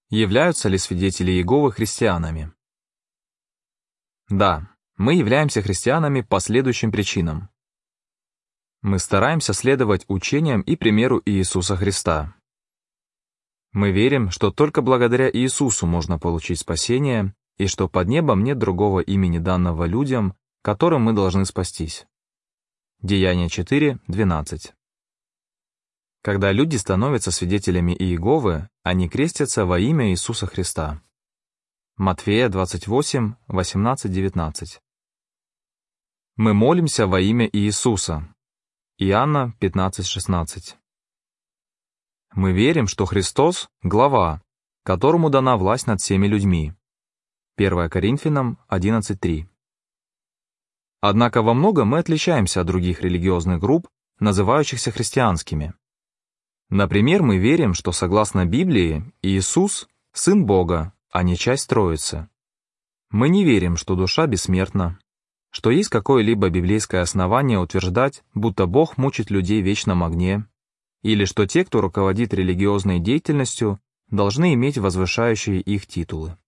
Являются ли свидетели Иеговы христианами? Да, мы являемся христианами по следующим причинам. Мы стараемся следовать учениям и примеру Иисуса Христа. Мы верим, что только благодаря Иисусу можно получить спасение, и что под небом нет другого имени данного людям, которым мы должны спастись. Деяния 4:12. Когда люди становятся свидетелями Иеговы, они крестятся во имя Иисуса Христа. Матфея 28:18-19. Мы молимся во имя Иисуса. Иоанна 15:16. Мы верим, что Христос — глава, которому дана власть над всеми людьми. 1 Коринфянам 11:3. Однако во многом мы отличаемся от других религиозных групп, называющихся христианскими. Например, мы верим, что согласно Библии Иисус — Сын Бога, а не часть Троицы. Мы не верим, что душа бессмертна, что есть какое-либо библейское основание утверждать, будто Бог мучит людей в вечном огне, или что те, кто руководит религиозной деятельностью, должны иметь возвышающие их титулы.